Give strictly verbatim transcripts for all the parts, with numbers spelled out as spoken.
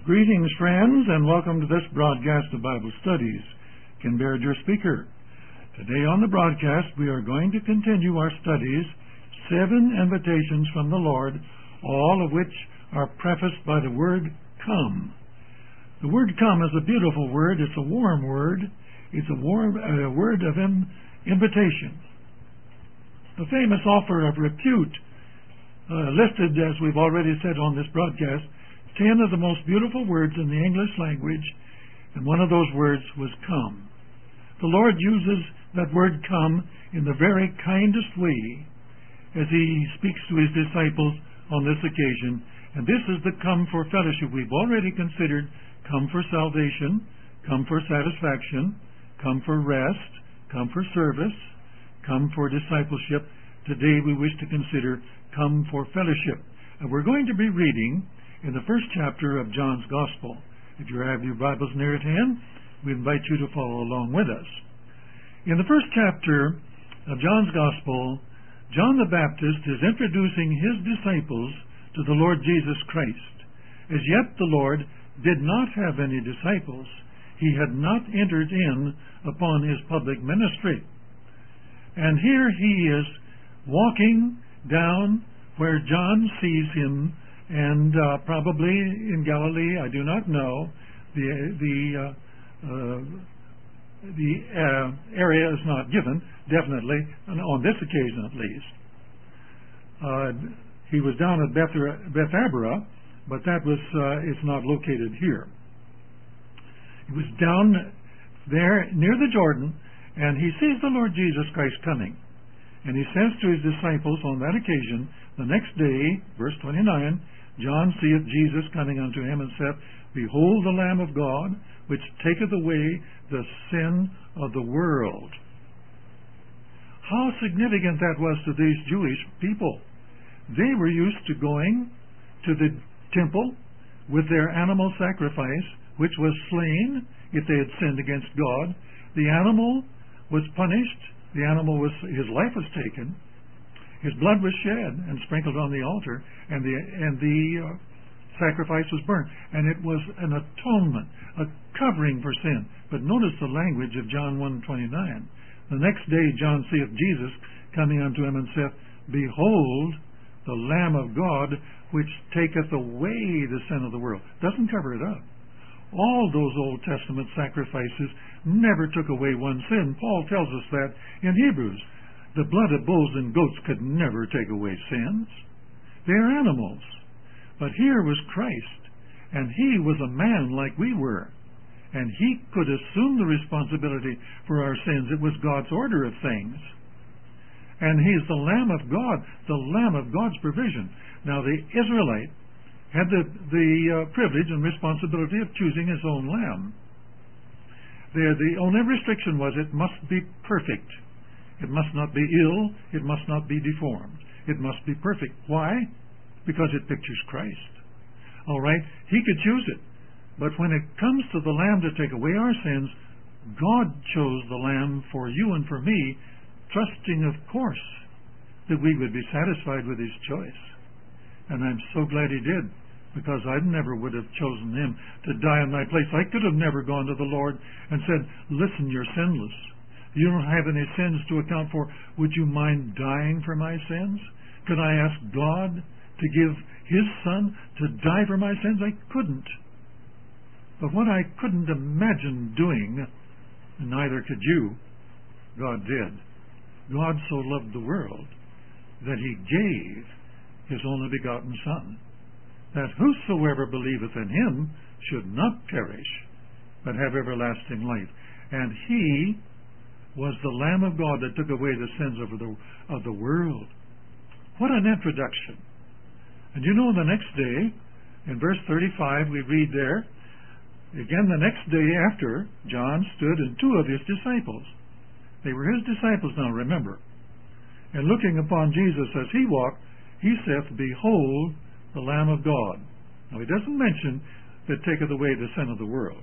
Greetings, friends, and welcome to this broadcast of Bible Studies. Ken Baird, your speaker. Today on the broadcast, we are going to continue our studies, Seven Invitations from the Lord, all of which are prefaced by the word come. The word come is a beautiful word. It's a warm word. It's a, warm, a word of in, invitation. The famous author of repute uh, listed, as we've already said on this broadcast, ten of the most beautiful words in the English language, and one of those words was come. The Lord uses that word come in the very kindest way as He speaks to His disciples on this occasion, and this is the come for fellowship. We've already considered come for salvation, come for satisfaction, come for rest, come for service, come for discipleship. Today we wish to consider come for fellowship. And we're going to be reading in the first chapter of John's Gospel. If you have your Bibles near at hand, we invite you to follow along with us. In the first chapter of John's Gospel, John the Baptist is introducing his disciples to the Lord Jesus Christ. As yet the Lord did not have any disciples. He had not entered in upon his public ministry. And here he is walking down where John sees him, and uh, probably in Galilee, I do not know. The the uh, uh, the uh, area is not given, definitely, on this occasion at least. Uh, he was down at Beth Bethabara, but that was uh, it's not located here. He was down there near the Jordan, and he sees the Lord Jesus Christ coming. And he says to his disciples on that occasion, the next day, verse twenty-nine, John seeth Jesus coming unto him, and saith, Behold the Lamb of God, which taketh away the sin of the world. How significant that was to these Jewish people. They were used to going to the temple with their animal sacrifice, which was slain if they had sinned against God. The animal was punished. The animal was, his life was taken. His blood was shed and sprinkled on the altar, and the and the uh, sacrifice was burned. And it was an atonement, a covering for sin. But notice the language of John one twenty-nine. The next day John seeth Jesus coming unto him, and saith, Behold the Lamb of God, which taketh away the sin of the world. Doesn't cover it up. All those Old Testament sacrifices never took away one sin. Paul tells us that in Hebrews. The blood of bulls and goats could never take away sins. They are animals. But here was Christ, and He was a man like we were, and He could assume the responsibility for our sins. It was God's order of things. And He's the Lamb of God, the Lamb of God's provision. Now the Israelite had the, the uh, privilege and responsibility of choosing his own lamb. The, the only restriction was it must be perfect. It must not be ill. It must not be deformed. It must be perfect. Why? Because it pictures Christ. All right? He could choose it. But when it comes to the Lamb to take away our sins, God chose the Lamb for you and for me, trusting, of course, that we would be satisfied with His choice. And I'm so glad He did, because I never would have chosen Him to die in my place. I could have never gone to the Lord and said, Listen, you're sinless. You don't have any sins to account for. Would you mind dying for my sins? Could I ask God to give His Son to die for my sins? I couldn't. But what I couldn't imagine doing, and neither could you, God did. God so loved the world that He gave His only begotten Son, that whosoever believeth in Him should not perish, but have everlasting life. And He was the Lamb of God that took away the sins of the, of the world. What an introduction. And you know, the next day, in verse thirty-five, we read there, again the next day after, John stood and two of his disciples. They were his disciples now, remember. And looking upon Jesus as he walked, he saith, Behold the Lamb of God. Now he doesn't mention that taketh away the sin of the world.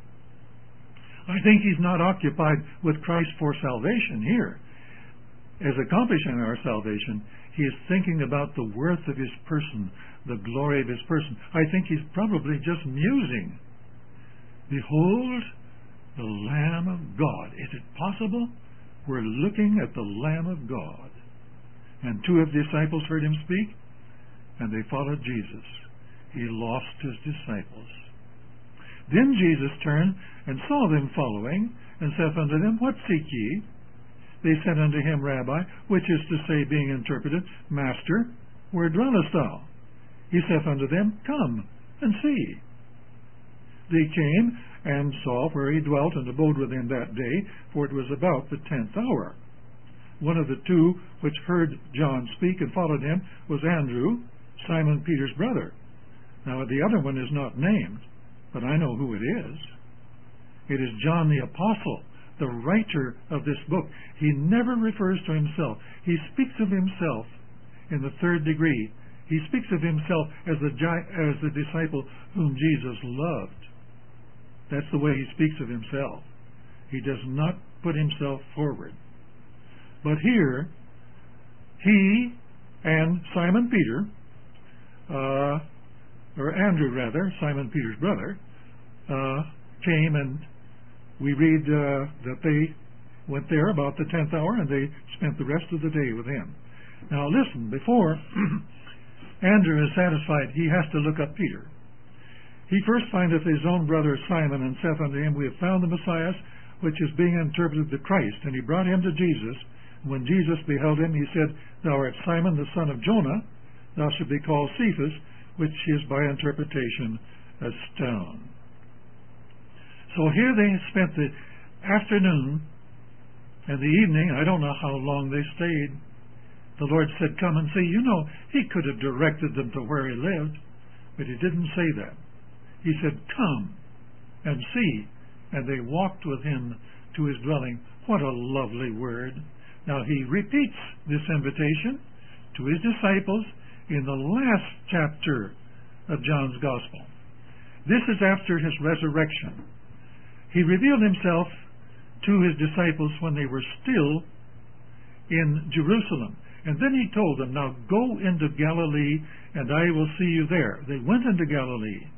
I think he's not occupied with Christ for salvation here, as accomplishing our salvation. he is thinking about the worth of his person, the glory of his person. I think he's probably just musing. Behold, the Lamb of God. Is it possible? We're looking at the Lamb of God. And two of the disciples heard him speak, and they followed Jesus. He lost his disciples. Then Jesus turned and saw them following, and saith unto them, What seek ye? They said unto him, Rabbi, which is to say, being interpreted, Master, where dwellest thou? He saith unto them, Come and see. They came and saw where he dwelt, and abode with him that day, for it was about the tenth hour. One of the two which heard John speak and followed him was Andrew, Simon Peter's brother. Now the other one is not named, but I know who it is. It is John the Apostle, the writer of this book. He never refers to himself. He speaks of himself in the third degree. He speaks of himself as the, as the disciple whom Jesus loved. That's the way he speaks of himself. He does not put himself forward. But here, he and Simon Peter, uh, or Andrew rather, Simon Peter's brother, uh, came, and we read uh, that they went there about the tenth hour, and they spent the rest of the day with him. Now listen, before Andrew is satisfied, he has to look up Peter. He first findeth his own brother Simon, and saith unto him, We have found the Messiah, which is being interpreted the Christ. And he brought him to Jesus. When Jesus beheld him, he said, Thou art Simon the son of Jonah. Thou shalt be called Cephas, which is by interpretation a stone. So here they spent the afternoon and the evening. I don't know how long they stayed. The Lord said, Come and see. You know, he could have directed them to where he lived, but he didn't say that. He said, Come and see. And they walked with him to his dwelling. What a lovely word. Now he repeats this invitation to his disciples in the last chapter of John's Gospel. This is after his resurrection. He revealed himself to his disciples when they were still in Jerusalem. And then he told them, Now go into Galilee, and I will see you there. They went into Galilee.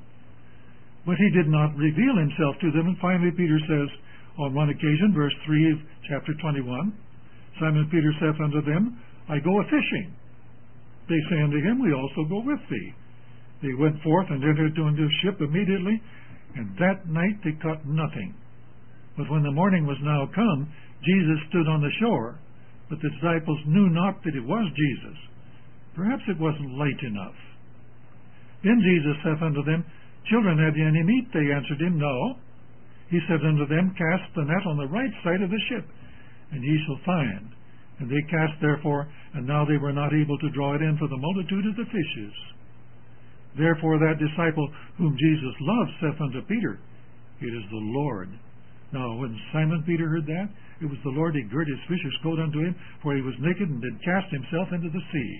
But he did not reveal himself to them. And finally Peter says, on one occasion, verse three of chapter twenty-one, Simon Peter saith unto them, I go a-fishing. They say unto him, We also go with thee. They went forth and entered into a ship immediately, and that night they caught nothing. But when the morning was now come, Jesus stood on the shore, but the disciples knew not that it was Jesus. Perhaps it wasn't light enough. Then Jesus saith unto them, Children, have ye any meat? They answered him, No. He said unto them, Cast the net on the right side of the ship, and ye shall find. And they cast therefore, and now they were not able to draw it in for the multitude of the fishes. Therefore that disciple whom Jesus loved saith unto Peter, It is the Lord. Now when Simon Peter heard that, it was the Lord. He girt his fisher's coat unto him, for he was naked, and did cast himself into the sea.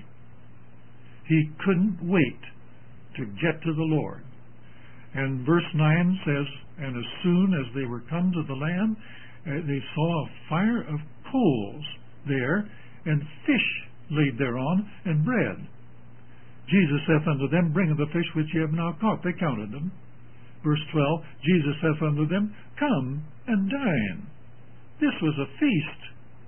He couldn't wait to get to the Lord. And verse nine says, And as soon as they were come to the land, uh, they saw a fire of coals there, and fish laid thereon, and bread. Jesus saith unto them, Bring the fish which ye have now caught. They counted them. Verse twelve, Jesus saith unto them, Come and dine. This was a feast.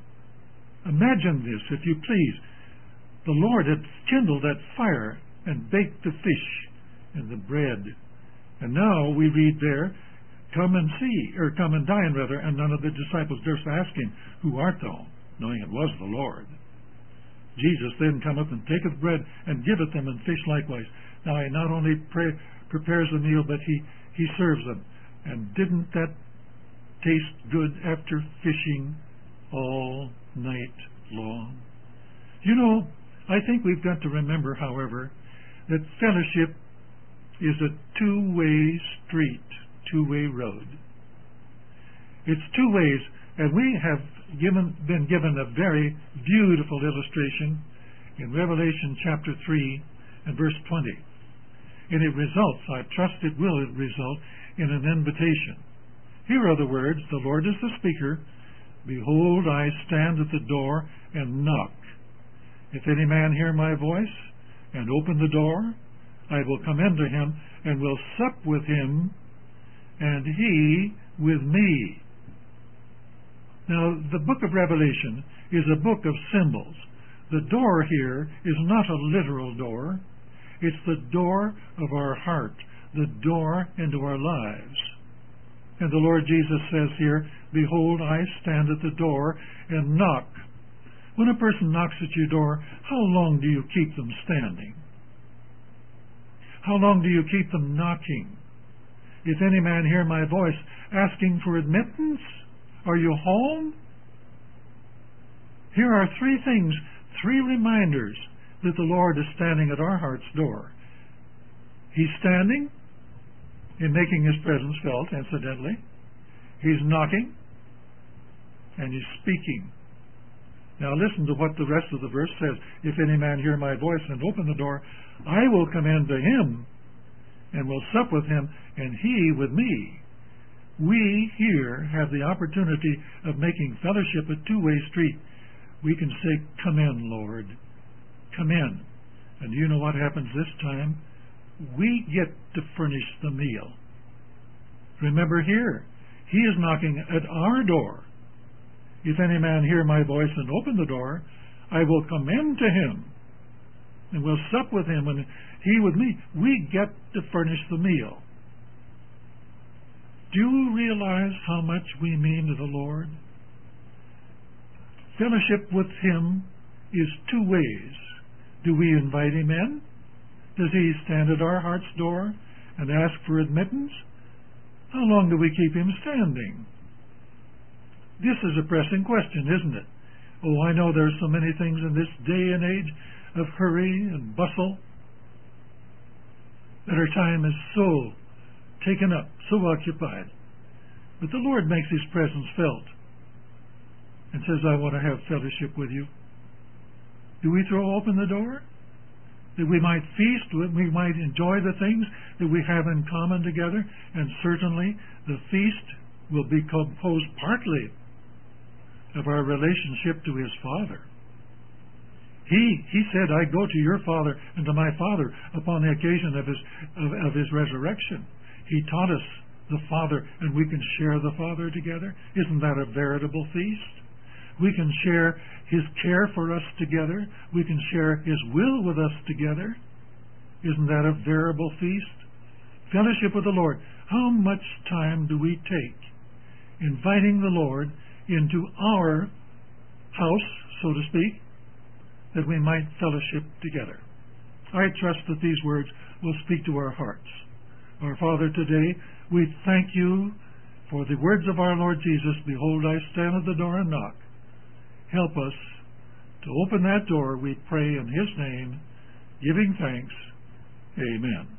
Imagine this, if you please. The Lord had kindled that fire and baked the fish and the bread. And now we read there, Come and see, or come and dine, rather, and none of the disciples durst ask him, Who art thou? Knowing it was the Lord. Jesus then cometh and taketh bread and giveth them, and fish likewise. Now he not only pray, prepares the meal, but he, he serves them. And didn't that taste good after fishing all night long? You know, I think we've got to remember, however, that fellowship is a two-way street, two-way road. It's two ways, and we have given, been given a very beautiful illustration in Revelation chapter three and verse twenty. And it results, I trust it will result, in an invitation. Here are the words, the Lord is the speaker, Behold, I stand at the door and knock. If any man hear my voice and open the door, I will come into him and will sup with him, and he with me. Now, the book of Revelation is a book of symbols. The door here is not a literal door. It's the door of our heart, the door into our lives. And the Lord Jesus says here, "Behold, I stand at the door and knock." When a person knocks at your door, how long do you keep them standing? How long do you keep them knocking? If any man hear my voice asking for admittance, are you home? Here are three things, three reminders that the Lord is standing at our heart's door. He's standing in making his presence felt, incidentally. He's knocking, and he's speaking. Now listen to what the rest of the verse says. If any man hear my voice and open the door, I will come in to him and will sup with him, and he with me. We here have the opportunity of making fellowship a two-way street. We can say, "Come in, Lord. Come in." And you know what happens this time? We get to furnish the meal. Remember here, he is knocking at our door. If any man hear my voice and open the door, I will come in to him and will sup with him, and he with me. We get to furnish the meal. Do you realize how much we mean to the Lord? Fellowship with him is two ways. Do we invite him in? Does he stand at our heart's door and ask for admittance? How long do we keep him standing? This is a pressing question, isn't it? Oh, I know there's so many things in this day and age of hurry and bustle that our time is so taken up, so occupied. But the Lord makes his presence felt and says, "I want to have fellowship with you." Do we throw open the door? That we might feast, that we might enjoy the things that we have in common together, and certainly the feast will be composed partly of our relationship to his Father. He he said, "I go to your Father and to my Father," upon the occasion of his of, of his resurrection. He taught us the Father, and we can share the Father together. Isn't that a veritable feast? We can share his care for us together. We can share his will with us together. Isn't that a veritable feast? Fellowship with the Lord. How much time do we take inviting the Lord into our house, so to speak, that we might fellowship together? I trust that these words will speak to our hearts. Our Father, today we thank you for the words of our Lord Jesus. "Behold, I stand at the door and knock." Help us to open that door, we pray in his name, giving thanks. Amen.